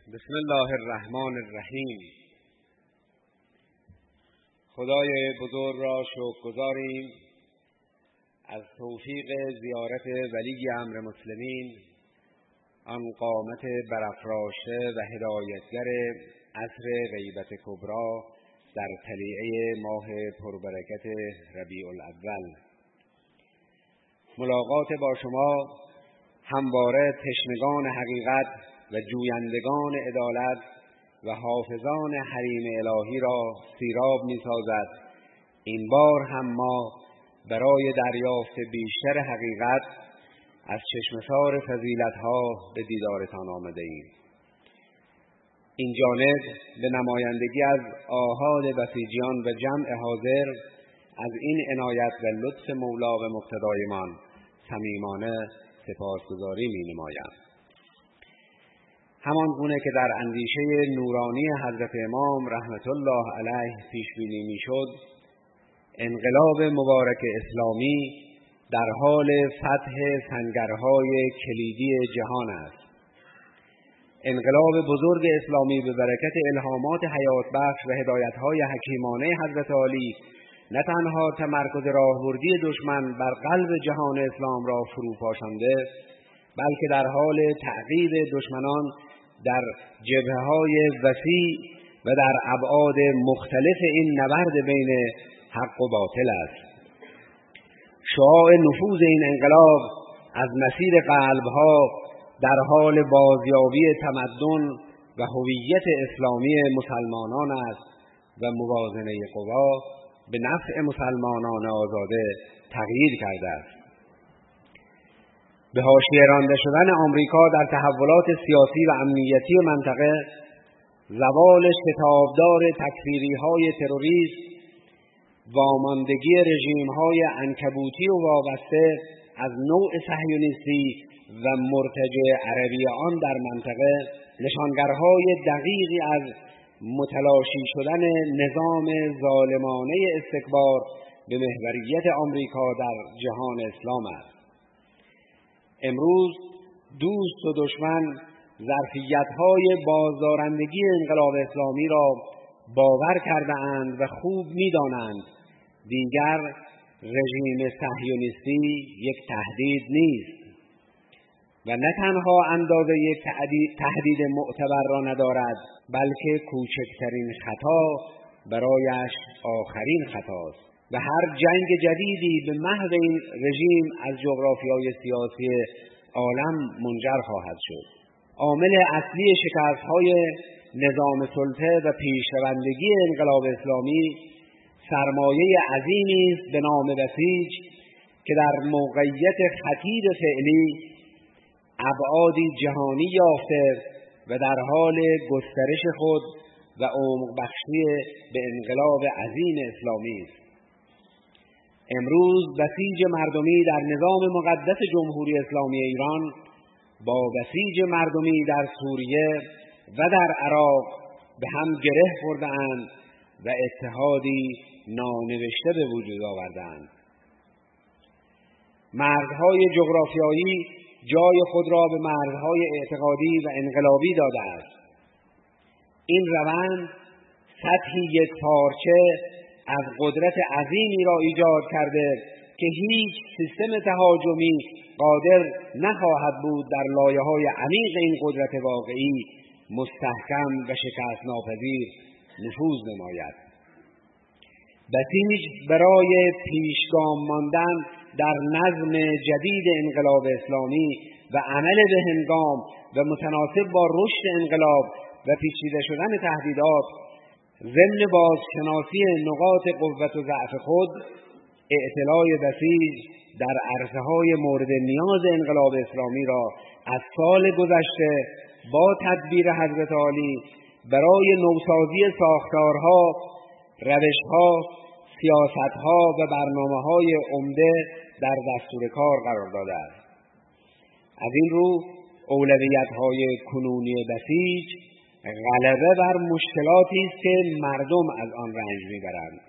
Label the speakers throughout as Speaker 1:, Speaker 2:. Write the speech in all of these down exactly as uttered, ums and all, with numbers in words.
Speaker 1: بسم الله الرحمن الرحیم. خدای بزرگ را شکرگزاریم از توفیق زیارت ولی امر مسلمین، آن قامت برافراشته و هدایتگر عصر غیبت کبری در طلیعه ماه پربرکت ربیع الاول. ملاقات با شما همواره تشنگان حقیقت و جویندگان عدالت و حافظان حریم الهی را سیراب می سازد. این بار هم ما برای دریافت بیشتر حقیقت از چشمسار فضیلت‌ها به دیدارتان آمده ایم. این جانب به نمایندگی از آحاد بسیجیان و جمع حاضر از این عنایت و لطف مولا و مقتدایمان صمیمانه سپاسگزاری می نمایم. همان گونه که در اندیشه نورانی حضرت امام رحمت الله علیه پیش بینی می شد، انقلاب مبارک اسلامی در حال فتح سنگرهای کلیدی جهان است. انقلاب بزرگ اسلامی به برکت الهامات حیات بخش و هدایت‌های حکیمانه حضرت عالی نه تنها تمرکز راهبردی دشمن بر قلب جهان اسلام را فروپاشانده، بلکه در حال تعقیب دشمنان در جبهه‌های وسیع و در ابعاد مختلف این نبرد بین حق و باطل است. شعاع نفوذ این انقلاب از مسیر قلب‌ها در حال بازیابی تمدن و هویت اسلامی مسلمانان است و موازنه قوا به نفع مسلمانان آزاده تغییر کرده است. به حاشیه رانده شدن آمریکا در تحولات سیاسی و امنیتی منطقه، زوال شتابدار تکفیری‌های تروریست، واماندگی رژیم‌های عنکبوتی و وابسته از نوع صهیونیستی و مرتجع عربی آن در منطقه، نشانگرهای دقیقی از متلاشی شدن نظام ظالمانه استکبار به محوریت آمریکا در جهان اسلام است. امروز دوست و دشمن ظرفیت‌های بازدارندگی انقلاب اسلامی را باور کرده اند و خوب می‌دانند دیگر رژیم صهیونیستی یک تهدید نیست و نه تنها اندازه یک تهدید معتبر را ندارد، بلکه کوچکترین خطا برایش آخرین خطاست و هر جنگ جدیدی به محض این رژیم از جغرافیای سیاسی عالم منجر خواهد شد. عامل اصلی شکست‌های نظام سلطه و پیشروندگی انقلاب اسلامی سرمایه عظیمی است به نام بسیج که در موقعیت خطیر فعلی ابعادی جهانی یافته و در حال گسترش خود و عمق بخشی به انقلاب عظیم اسلامی است. امروز بسیج مردمی در نظام مقدس جمهوری اسلامی ایران با بسیج مردمی در سوریه و در عراق به هم گره خورده‌اند و اتحادی نانوشته به وجود آورده‌اند. مرزهای جغرافیایی جای خود را به مرزهای اعتقادی و انقلابی داده است. این روند سطحی یک پارچه از قدرت عظیمی را ایجاد کرده که هیچ سیستم تهاجمی قادر نخواهد بود در لایه‌های عمیق این قدرت واقعی مستحکم و شکست ناپذیر نفوذ نماید. بسیج برای پیشگام ماندن در نظم جدید انقلاب اسلامی و عمل به هنگام و متناسب با رشد انقلاب و پیچیده شدن تهدیدات، ضمن بازشناسی نقاط قوت و ضعف خود، اعتلاء بسیج در عرصه‌های مورد نیاز انقلاب اسلامی را از سال گذشته با تدبیر حضرت عالی برای نوسازی ساختارها، روشها، سیاستها و برنامه‌های عمده در دستور کار قرار داده است. از این رو اولویت‌های کنونی بسیج غلبه بر مشکلاتی است که مردم از آن رنج می‌برند.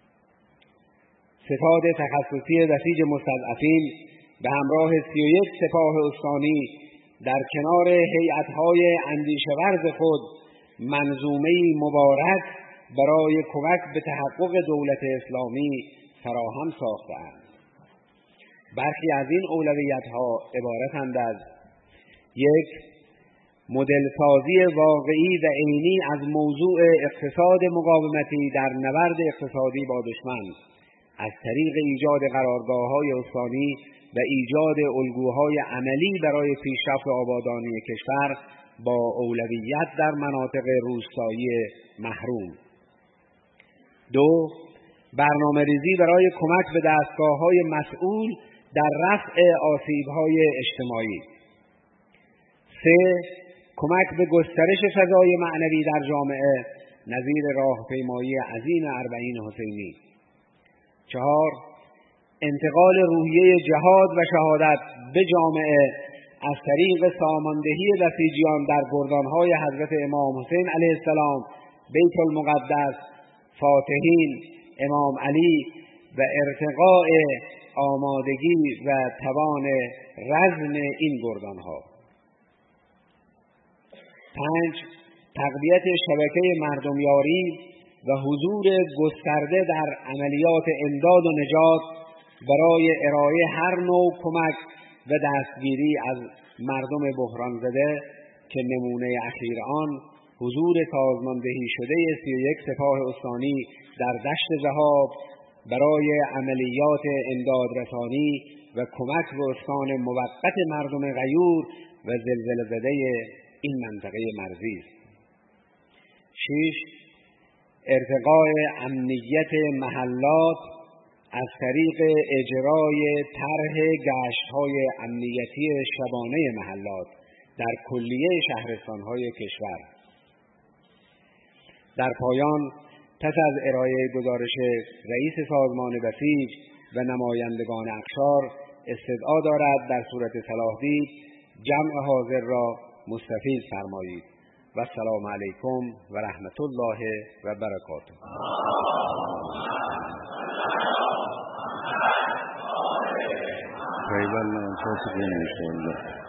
Speaker 1: ستاد تخصصی بسیج مستضعفین به همراه سی و یک سپاه استانی در کنار هیئت‌های اندیشه‌ورز خود منظومه‌ای مبارک برای کمک به تحقق دولت اسلامی فراهم ساخته‌اند. برخی از این اولویت‌ها عبارتند از: یک، مدل سازی واقعی و عینی از موضوع اقتصاد مقاومتی در نبرد اقتصادی با دشمن از طریق ایجاد قرارگاه‌های استانی و ایجاد الگوهای عملی برای پیشرفت آبادانی کشور با اولویت در مناطق روستایی محروم. دو، برنامه‌ریزی برای کمک به دستگاه‌های مسئول در رفع آسیب‌های اجتماعی. سه، کمک به گسترش فضای معنوی در جامعه نظیر راهپیمایی عظیم اربعین حسینی. چهار، انتقال روحیه جهاد و شهادت به جامعه از طریق ساماندهی بسیجیان در گردانهای حضرت امام حسین علیه السلام، بیت المقدس، فاتحین، امام علی و ارتقاء آمادگی و توان رزم این گردانها. پنج، تقویت شبکه مردمیاری و حضور گسترده در عملیات امداد و نجات برای ارائه هر نوع کمک و دستگیری از مردم بحران زده که نمونه اخیر آن حضور سازماندهی شده سی و یک سپاه استانی در دشت ذهاب برای عملیات امداد رسانی و کمک به اسکان موقت مردم غیور و زلزله زده این منطقه مرزی است. شش، ارتقاء امنیت محلات از طریق اجرای طرح گشت‌های امنیتی شبانه محلات در کلیه شهرستان‌های کشور. در پایان پس از ارائه گزارش رئیس سازمان بسیج و نمایندگان اقشار استدعا دارد در صورت صلاح دید جمع حاضر را مستفیض فرمایید. و السلام علیکم و رحمت الله و برکاته.
Speaker 2: خیلی ممنون.